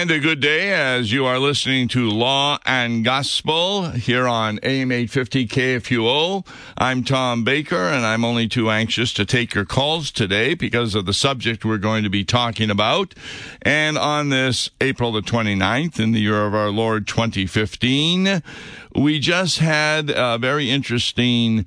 And a good day as you are listening to Law and Gospel here on AM 850 KFUO. I'm Tom Baker, and I'm only too anxious to take your calls today because of the subject we're going to be talking about. And on this April the 29th in the year of our Lord 2015, we just had a very interesting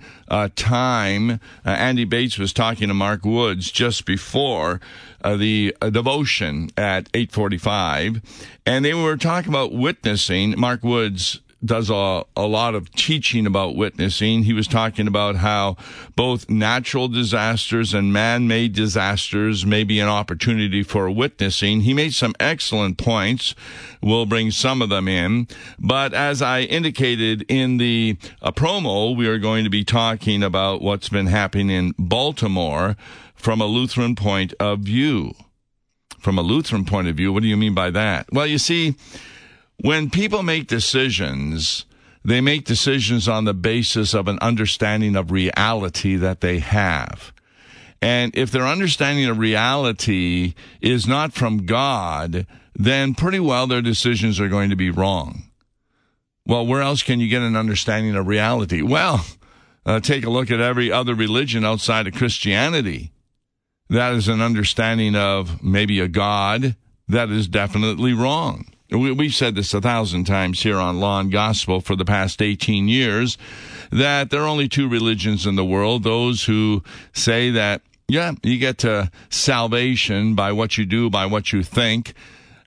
time. Andy Bates was talking to Mark Woods just before the devotion at 8:45, and they were talking about witnessing. Mark Woods does a lot of teaching about witnessing. He was talking about how both natural disasters and man-made disasters may be an opportunity for witnessing. He made some excellent points. We'll bring some of them in. But as I indicated in the promo, we are going to be talking about what's been happening in Baltimore from a Lutheran point of view. From a Lutheran point of view, what do you mean by that? Well, you see, when people make decisions, they make decisions on the basis of an understanding of reality that they have. And if their understanding of reality is not from God, then pretty well their decisions are going to be wrong. Well, where else can you get an understanding of reality? Well, take a look at every other religion outside of Christianity. That is an understanding of maybe a God that is definitely wrong. We've said this 1,000 times here on Law and Gospel for the past 18 years, that there are only two religions in the world, those who say that, yeah, you get to salvation by what you do, by what you think,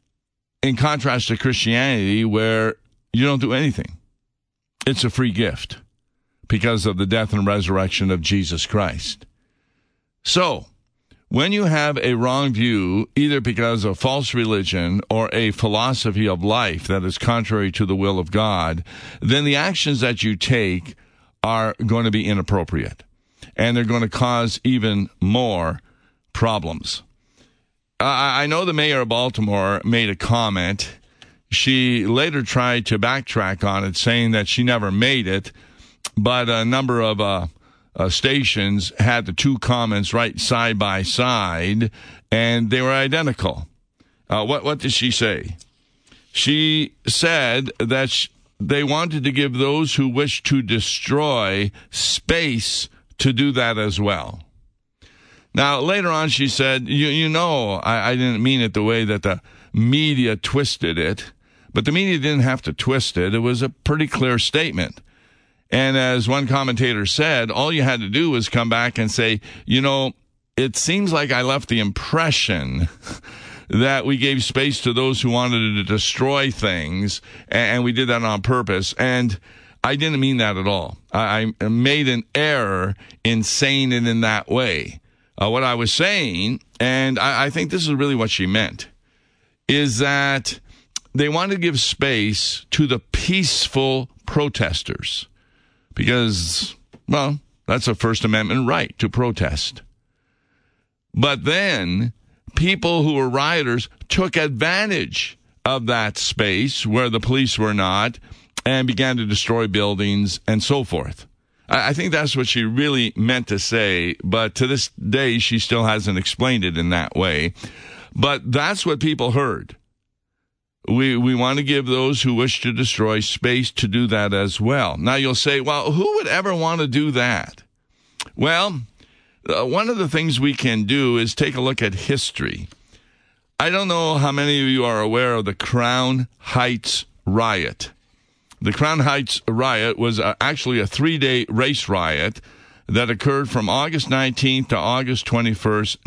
in contrast to Christianity, where you don't do anything. It's a free gift because of the death and resurrection of Jesus Christ. So, when you have a wrong view, either because of false religion or a philosophy of life that is contrary to the will of God, then the actions that you take are going to be inappropriate, and they're going to cause even more problems. I know the mayor of Baltimore made a comment. She later tried to backtrack on it, saying that she never made it, but a number of stations had the two comments right side by side, and they were identical. What did she say? She said that they wanted to give those who wish to destroy space to do that as well. Now, later on, she said, I didn't mean it the way that the media twisted it, but the media didn't have to twist it. It was a pretty clear statement. And as one commentator said, all you had to do was come back and say, it seems like I left the impression that we gave space to those who wanted to destroy things, and we did that on purpose. And I didn't mean that at all. I made an error in saying it in that way. What I was saying, and I think this is really what she meant, is that they wanted to give space to the peaceful protesters. Because, well, that's a First Amendment right to protest. But then people who were rioters took advantage of that space where the police were not and began to destroy buildings and so forth. I think that's what she really meant to say, but to this day she still hasn't explained it in that way. But that's what people heard. We want to give those who wish to destroy space to do that as well. Now you'll say, well, who would ever want to do that? Well, one of the things we can do is take a look at history. I don't know how many of you are aware of the Crown Heights riot. The Crown Heights riot was actually a 3-day race riot that occurred from August 19th to August 21st,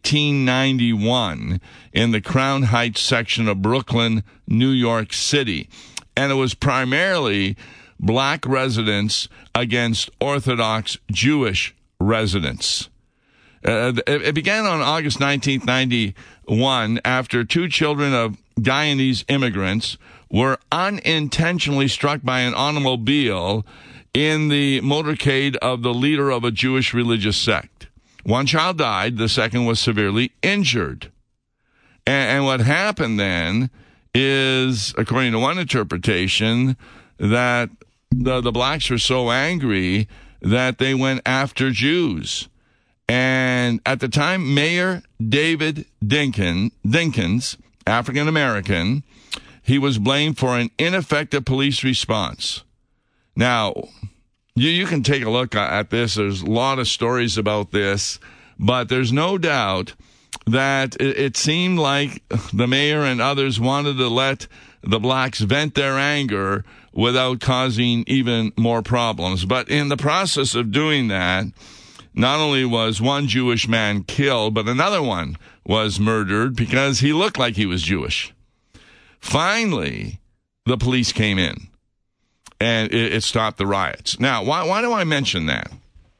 1991, in the Crown Heights section of Brooklyn, New York City. And it was primarily black residents against Orthodox Jewish residents. It began on August 19th, 91, after two children of Guyanese immigrants were unintentionally struck by an automobile in the motorcade of the leader of a Jewish religious sect. One child died. The second was severely injured. And what happened then is, according to one interpretation, that the blacks were so angry that they went after Jews. And at the time, Mayor David Dinkins African American. He was blamed for an ineffective police response. Now, you can take a look at this. There's a lot of stories about this, but there's no doubt that it seemed like the mayor and others wanted to let the blacks vent their anger without causing even more problems. But in the process of doing that, not only was one Jewish man killed, but another one was murdered because he looked like he was Jewish. Finally, the police came in, and it stopped the riots. Now, why do I mention that?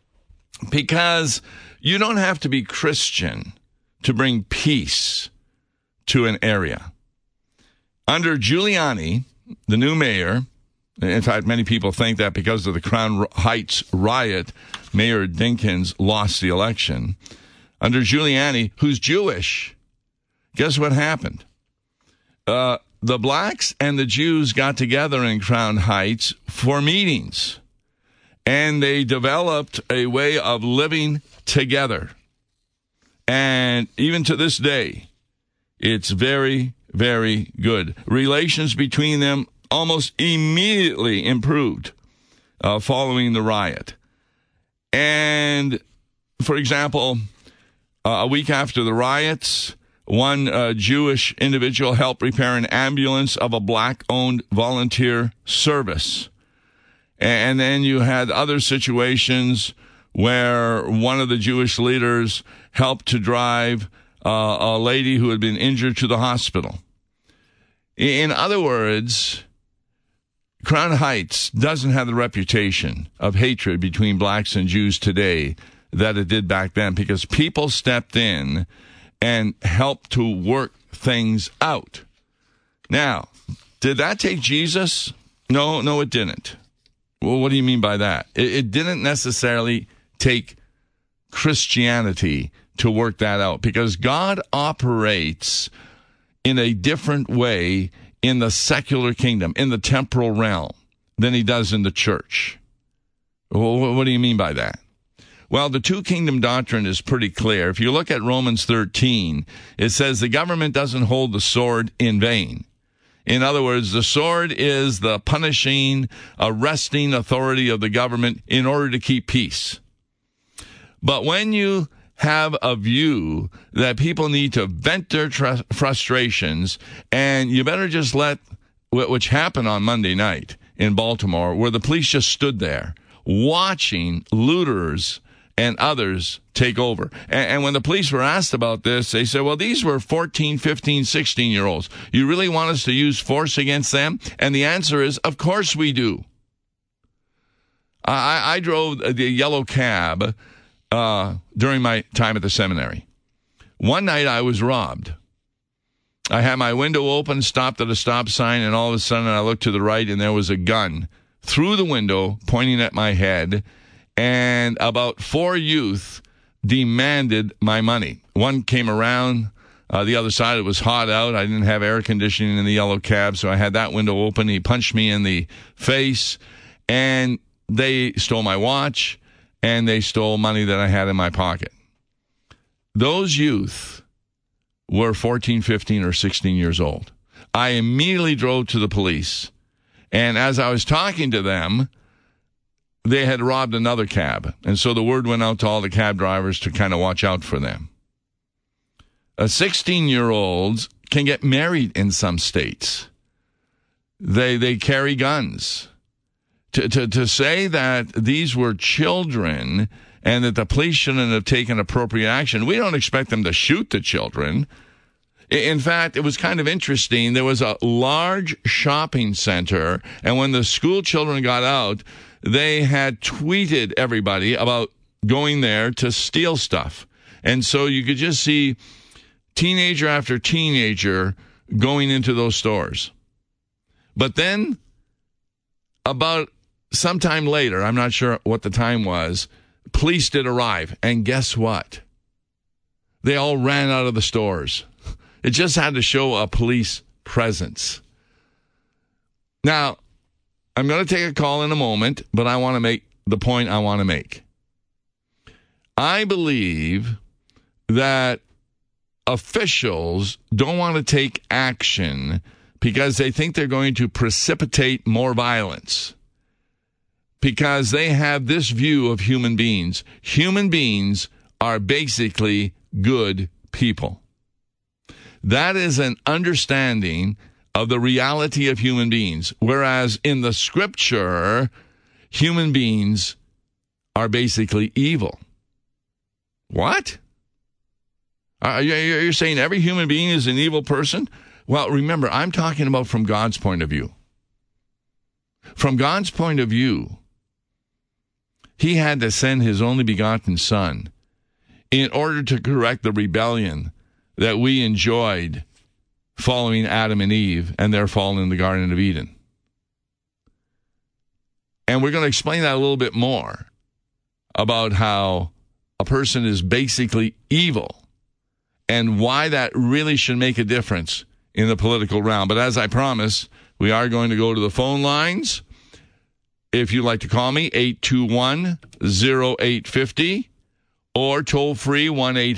Because you don't have to be Christian to bring peace to an area. Under Giuliani, the new mayor, in fact, many people think that because of the Crown Heights riot, Mayor Dinkins lost the election. Under Giuliani, who's Jewish, guess what happened? The blacks and the Jews got together in Crown Heights for meetings, and they developed a way of living together. And even to this day, it's very, very good. Relations between them almost immediately improved following the riot. And, for example, a week after the riots, one Jewish individual helped repair an ambulance of a black-owned volunteer service. And then you had other situations where one of the Jewish leaders helped to drive a lady who had been injured to the hospital. In other words, Crown Heights doesn't have the reputation of hatred between blacks and Jews today that it did back then, because people stepped in and helped to work things out. Now, did that take Jesus? No, it didn't. Well, what do you mean by that? It didn't necessarily take Christianity to work that out, because God operates in a different way in the secular kingdom, in the temporal realm, than he does in the church. Well, what do you mean by that? Well, the two-kingdom doctrine is pretty clear. If you look at Romans 13, it says the government doesn't hold the sword in vain. In other words, the sword is the punishing, arresting authority of the government in order to keep peace. But when you have a view that people need to vent their frustrations, and you better just let, which happened on Monday night in Baltimore, where the police just stood there watching looters and others take over. And when the police were asked about this, they said, well, these were 14, 15, 16-year-olds. You really want us to use force against them? And the answer is, of course we do. I drove the yellow cab during my time at the seminary. One night I was robbed. I had my window open, stopped at a stop sign, and all of a sudden I looked to the right, and there was a gun through the window pointing at my head. And about 4 youth demanded my money. One came around the other side. It was hot out. I didn't have air conditioning in the yellow cab, so I had that window open. He punched me in the face, and they stole my watch, and they stole money that I had in my pocket. Those youth were 14, 15, or 16 years old. I immediately drove to the police, and as I was talking to them, they had robbed another cab. And so the word went out to all the cab drivers to kind of watch out for them. 16-year-olds can get married in some states. They carry guns. To say that these were children and that the police shouldn't have taken appropriate action, we don't expect them to shoot the children. In fact, it was kind of interesting. There was a large shopping center, and when the school children got out, they had tweeted everybody about going there to steal stuff. And so you could just see teenager after teenager going into those stores. But then, about sometime later, I'm not sure what the time was, police did arrive. And guess what? They all ran out of the stores. It just had to show a police presence. Now, I'm going to take a call in a moment, but I want to make the point I want to make. I believe that officials don't want to take action because they think they're going to precipitate more violence. Because they have this view of human beings. Human beings are basically good people. That is an understanding of the reality of human beings. Whereas in the scripture, human beings are basically evil. What? You're saying every human being is an evil person? Well, remember, I'm talking about from God's point of view. From God's point of view, he had to send his only begotten Son in order to correct the rebellion that we enjoyed following Adam and Eve and their fall in the Garden of Eden. And we're going to explain that a little bit more about how a person is basically evil and why that really should make a difference in the political realm. But as I promised, we are going to go to the phone lines. If you'd like to call me, 821-0850 or toll free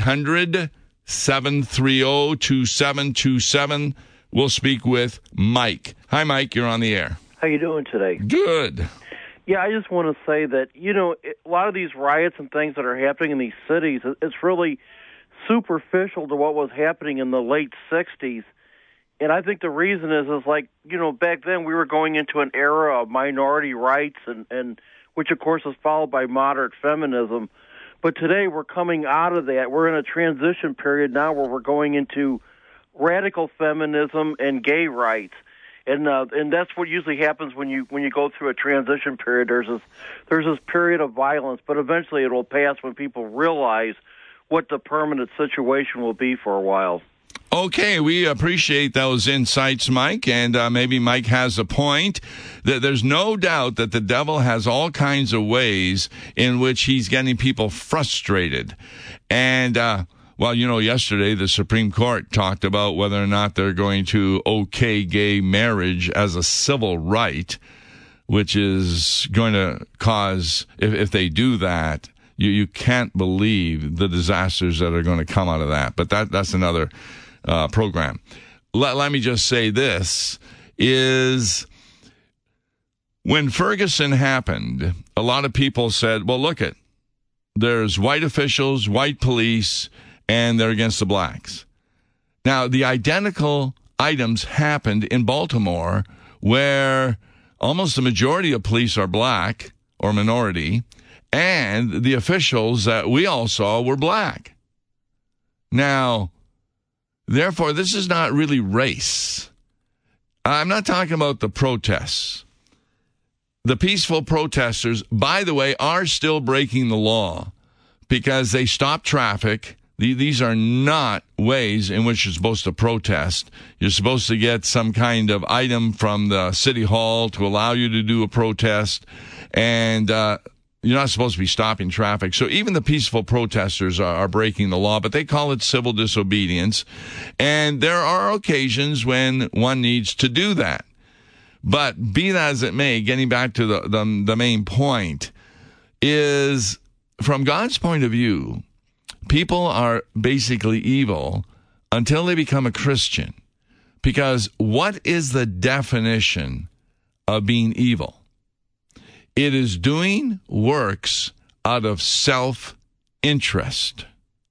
1-800-730-2727. We'll speak with Mike. Hi, Mike. You're on the air. How you doing today? Good. Yeah, I just want to say that, a lot of these riots and things that are happening in these cities, it's really superficial to what was happening in the late 60s. And I think the reason is back then we were going into an era of minority rights, and which, of course, is followed by moderate feminism. But today we're coming out of that. We're in a transition period now where we're going into radical feminism and gay rights. And that's what usually happens when you go through a transition period. There's this period of violence, but eventually it will pass when people realize what the permanent situation will be for a while. Okay, we appreciate those insights, Mike, and maybe Mike has a point. There's no doubt that the devil has all kinds of ways in which he's getting people frustrated. And, yesterday the Supreme Court talked about whether or not they're going to okay gay marriage as a civil right, which is going to cause, if they do that, you can't believe the disasters that are going to come out of that. But that's another program. Let me just say this, is when Ferguson happened, a lot of people said, well, look there's white officials, white police, and they're against the blacks. Now, the identical items happened in Baltimore where almost the majority of police are black or minority, and the officials that we all saw were black. Now, therefore, this is not really race. I'm not talking about the protests. The peaceful protesters, by the way, are still breaking the law because they stop traffic. These are not ways in which you're supposed to protest. You're supposed to get some kind of item from the city hall to allow you to do a protest, and you're not supposed to be stopping traffic. So even the peaceful protesters are breaking the law, but they call it civil disobedience. And there are occasions when one needs to do that. But be that as it may, getting back to the main point, is from God's point of view, people are basically evil until they become a Christian. Because what is the definition of being evil? It is doing works out of self-interest.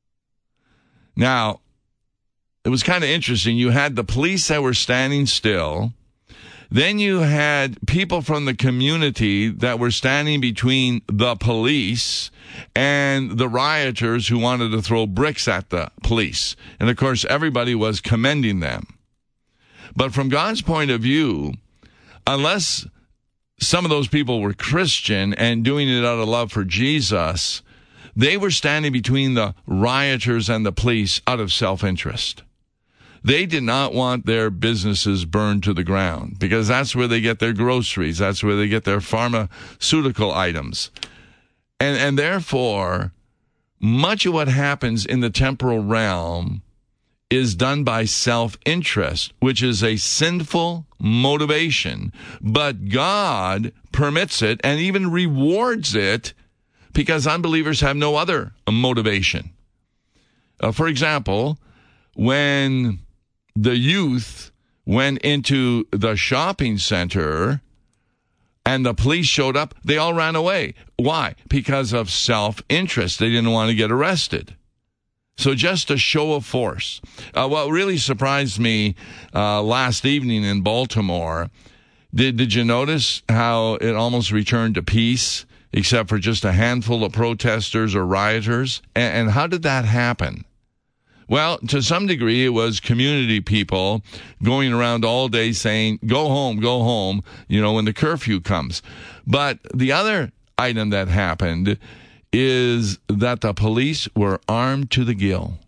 Now, it was kind of interesting. You had the police that were standing still. Then you had people from the community that were standing between the police and the rioters who wanted to throw bricks at the police. And, of course, everybody was commending them. But from God's point of view, unless some of those people were Christian and doing it out of love for Jesus, they were standing between the rioters and the police out of self-interest. They did not want their businesses burned to the ground because that's where they get their groceries. That's where they get their pharmaceutical items. And therefore, much of what happens in the temporal realm is done by self-interest, which is a sinful motivation. But God permits it and even rewards it because unbelievers have no other motivation. For example, when the youth went into the shopping center and the police showed up, they all ran away. Why? Because of self-interest. They didn't want to get arrested. So just a show of force. What really surprised me last evening in Baltimore, did you notice how it almost returned to peace, except for just a handful of protesters or rioters? And how did that happen? Well, to some degree, it was community people going around all day saying, go home, when the curfew comes. But the other item that happened is that the police were armed to the gill.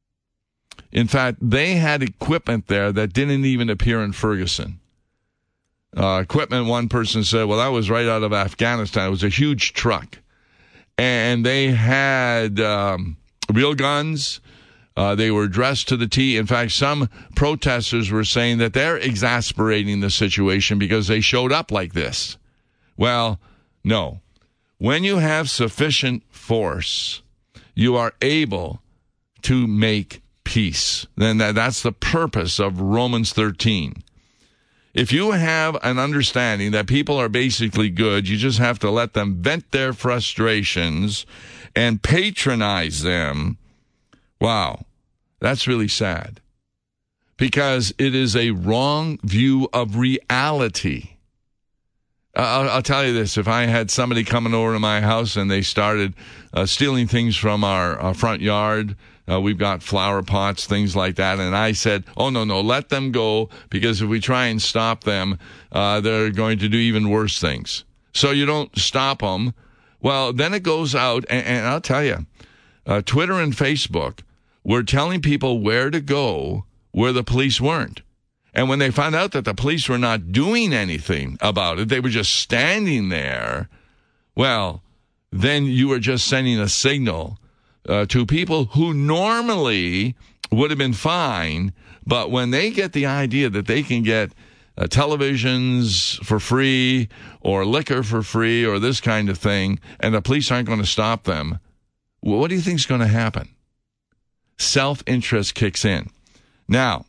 In fact, they had equipment there that didn't even appear in Ferguson. Equipment, one person said, well, that was right out of Afghanistan. It was a huge truck. And they had real guns. They were dressed to the T. In fact, some protesters were saying that they're exasperating the situation because they showed up like this. Well, no. When you have sufficient force, you are able to make peace. Then that's the purpose of Romans 13. If you have an understanding that people are basically good, you just have to let them vent their frustrations and patronize them. Wow, that's really sad, because it is a wrong view of reality. I'll tell you this. If I had somebody coming over to my house and they started stealing things from our front yard, we've got flower pots, things like that, and I said, oh, no, let them go, because if we try and stop them, they're going to do even worse things. So you don't stop them. Well, then it goes out, and I'll tell you, Twitter and Facebook were telling people where to go where the police weren't. And when they found out that the police were not doing anything about it, they were just standing there, well, then you were just sending a signal to people who normally would have been fine, but when they get the idea that they can get televisions for free or liquor for free or this kind of thing, and the police aren't going to stop them, well, what do you think is going to happen? Self-interest kicks in. Now,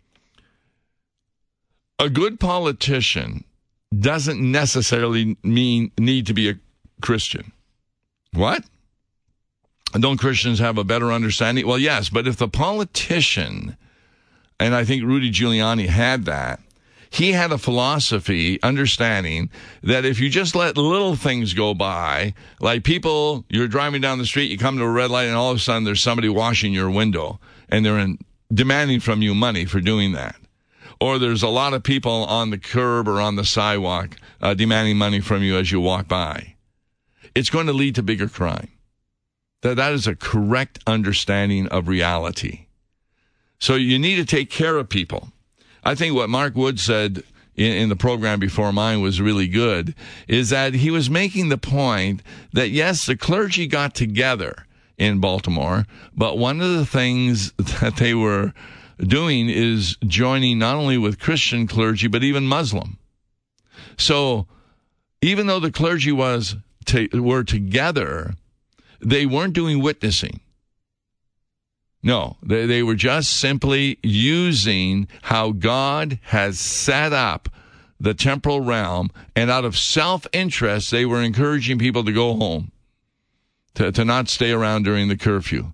a good politician doesn't necessarily need to be a Christian. What? Don't Christians have a better understanding? Well, yes, but if the politician, and I think Rudy Giuliani had that, he had a philosophy, understanding that if you just let little things go by, like people, you're driving down the street, you come to a red light, and all of a sudden there's somebody washing your window, and they're demanding from you money for doing that. Or there's a lot of people on the curb or on the sidewalk demanding money from you as you walk by. It's going to lead to bigger crime. That is a correct understanding of reality. So you need to take care of people. I think what Mark Wood said in the program before mine was really good, is that he was making the point that, yes, the clergy got together in Baltimore, but one of the things that they were doing is joining not only with Christian clergy, but even Muslim. So even though the clergy were together, they weren't doing witnessing. No, they were just simply using how God has set up the temporal realm, and out of self-interest, they were encouraging people to go home, to not stay around during the curfew.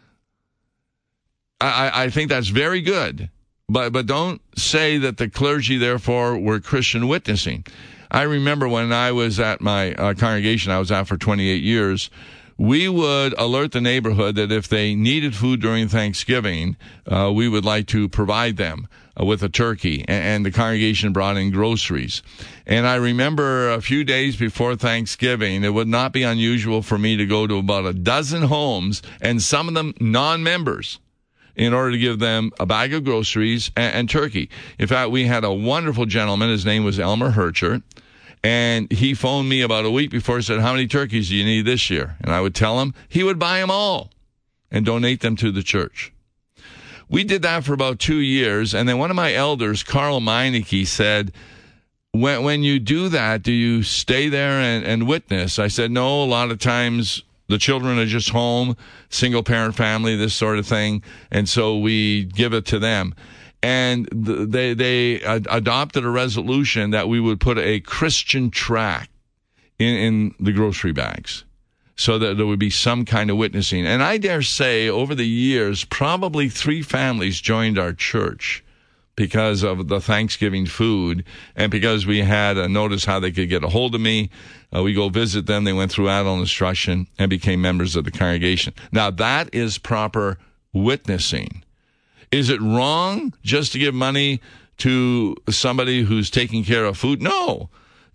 I think that's very good, but don't say that the clergy, therefore, were Christian witnessing. I remember when I was at my congregation I was at for 28 years, we would alert the neighborhood that if they needed food during Thanksgiving, we would like to provide them with a turkey, and the congregation brought in groceries. And I remember a few days before Thanksgiving, it would not be unusual for me to go to about a dozen homes, and some of them non-members, in order to give them a bag of groceries and turkey. In fact, we had a wonderful gentleman. His name was Elmer Herchert. And he phoned me about a week before and said, how many turkeys do you need this year? And I would tell him. He would buy them all and donate them to the church. We did that for about 2 years. And then one of my elders, Carl Meineke, said, when you do that, do you stay there and witness? I said, no, a lot of times The children are just home, single-parent family, this sort of thing, and so we give it to them. And they adopted a resolution that we would put a Christian tract in the grocery bags so that there would be some kind of witnessing. And I dare say over the years, probably 3 families joined our church because of the Thanksgiving food and because we had noticed how they could get a hold of me. We go visit them. They went through adult instruction and became members of the congregation. Now, that is proper witnessing. Is it wrong just to give money to somebody who's taking care of food? No.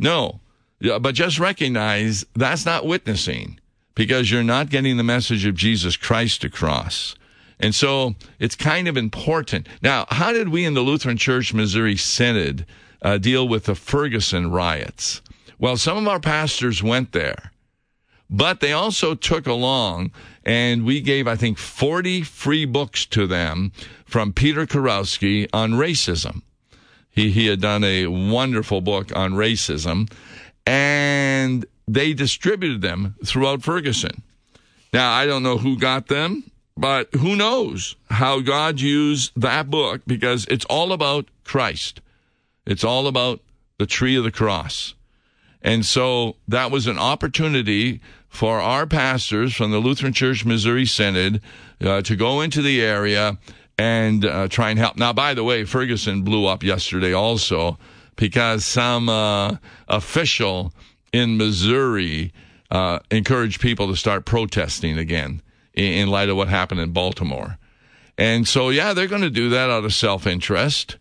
But just recognize that's not witnessing because you're not getting the message of Jesus Christ across. And so it's kind of important. Now, how did we in the Lutheran Church Missouri Synod deal with the Ferguson riots? Well, some of our pastors went there, but they also took along, and we gave, I think, 40 free books to them from Peter Kurowski on racism. He had done a wonderful book on racism, and they distributed them throughout Ferguson. Now, I don't know who got them, but who knows how God used that book, because it's all about Christ. It's all about the tree of the cross. And so that was an opportunity for our pastors from the Lutheran Church Missouri Synod to go into the area and try and help. Now, by the way, Ferguson blew up yesterday also because some official in Missouri encouraged people to start protesting again in light of what happened in Baltimore. And so, yeah, they're going to do that out of self-interest.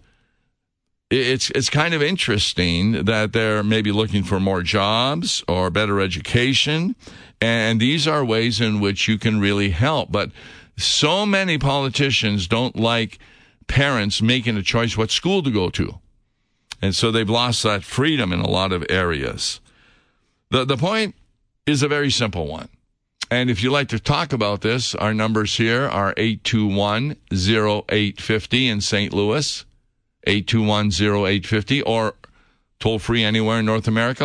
It's kind of interesting that they're maybe looking for more jobs or better education, and these are ways in which you can really help. But so many politicians don't like parents making a choice what school to go to, and so they've lost that freedom in a lot of areas. The point is a very simple one. And if you'd like to talk about this, our numbers here are 821-0850 in St. Louis, 821-0850, or toll free anywhere in North America,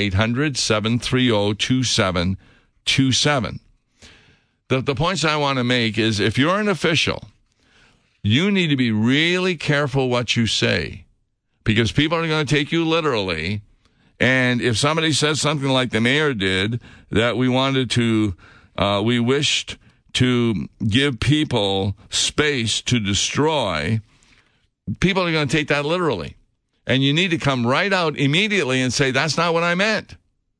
1-800-730-2727. The points I want to make is if you're an official, you need to be really careful what you say because people are going to take you literally. And if somebody says something like the mayor did, that we wished to give people space to destroy, people are going to take that literally. And you need to come right out immediately and say, that's not what I meant.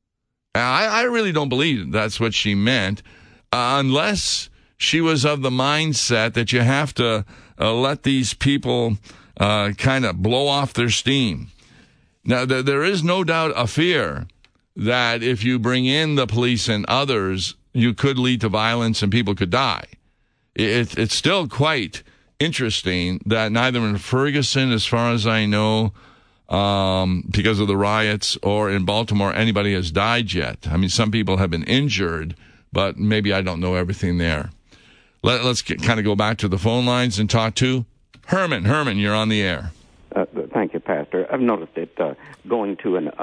I really don't believe that's what she meant, unless she was of the mindset that you have to let these people kind of blow off their steam. Now, there is no doubt a fear that if you bring in the police and others, you could lead to violence and people could die. It's still quite interesting that neither in Ferguson, as far as I know, because of the riots, or in Baltimore, anybody has died yet. I mean, some people have been injured, but maybe I don't know everything there. Let's kind of go back to the phone lines and talk to Herman. Herman, you're on the air. Thank you, Pastor. I've noticed that going to an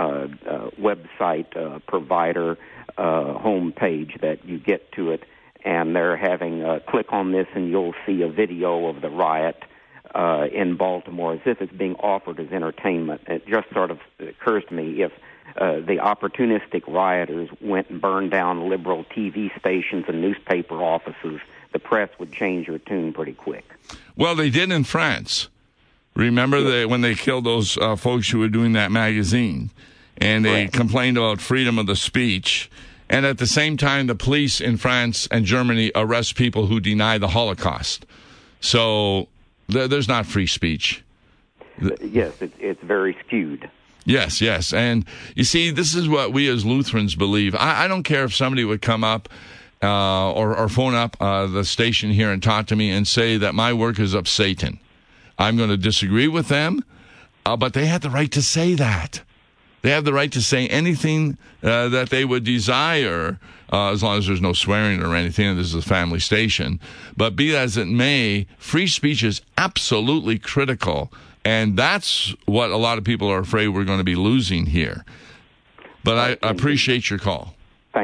website provider home page that you get to it, and they're having click on this and you'll see a video of the riot in Baltimore as if it's being offered as entertainment. It just sort of occurs to me if the opportunistic rioters went and burned down liberal TV stations and newspaper offices, the press would change their tune pretty quick. Well, they did in France. Remember when they killed those folks who were doing that magazine, and they complained about freedom of the speech, and at the same time, the police in France and Germany arrest people who deny the Holocaust. So there's not free speech. Yes, it's very skewed. Yes. And you see, this is what we as Lutherans believe. I don't care if somebody would come up or phone up the station here and talk to me and say that my work is of Satan. I'm going to disagree with them, but they have the right to say that. They have the right to say anything that they would desire, as long as there's no swearing or anything, and this is a family station. But be as it may, free speech is absolutely critical, and that's what a lot of people are afraid we're going to be losing here. But I appreciate your call. Thank you.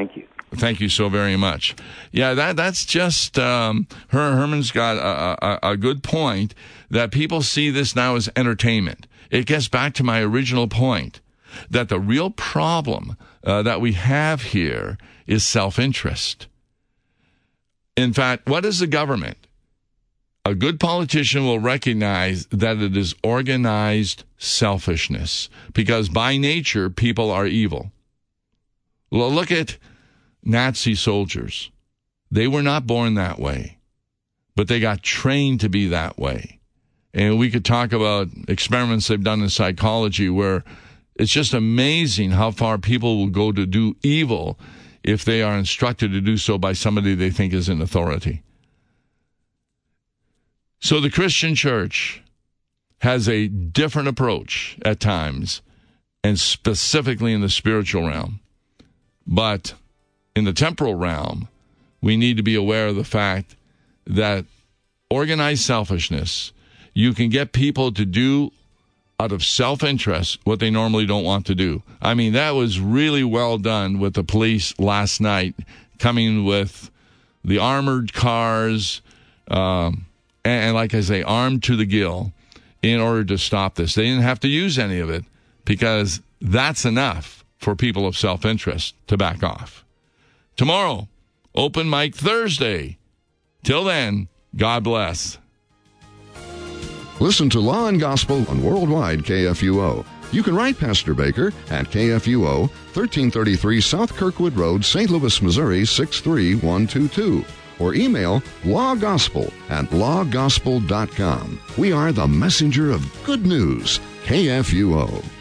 Thank you so very much. Yeah, that's just Herman's got a good point that people see this now as entertainment. It gets back to my original point that the real problem that we have here is self-interest. In fact, what is the government? A good politician will recognize that it is organized selfishness because by nature, people are evil. Well, look at Nazi soldiers. They were not born that way, but they got trained to be that way. And we could talk about experiments they've done in psychology where it's just amazing how far people will go to do evil if they are instructed to do so by somebody they think is in authority. So the Christian church has a different approach at times, and specifically in the spiritual realm. But in the temporal realm, we need to be aware of the fact that organized selfishness, you can get people to do out of self-interest what they normally don't want to do. I mean, that was really well done with the police last night, coming with the armored cars, and like I say, armed to the gill in order to stop this. They didn't have to use any of it because that's enough for people of self-interest to back off. Tomorrow, Open Mic Thursday. Till then, God bless. Listen to Law and Gospel on Worldwide KFUO. You can write Pastor Baker at KFUO, 1333 South Kirkwood Road, St. Louis, Missouri, 63122. Or email lawgospel@lawgospel.com. We are the messenger of good news, KFUO.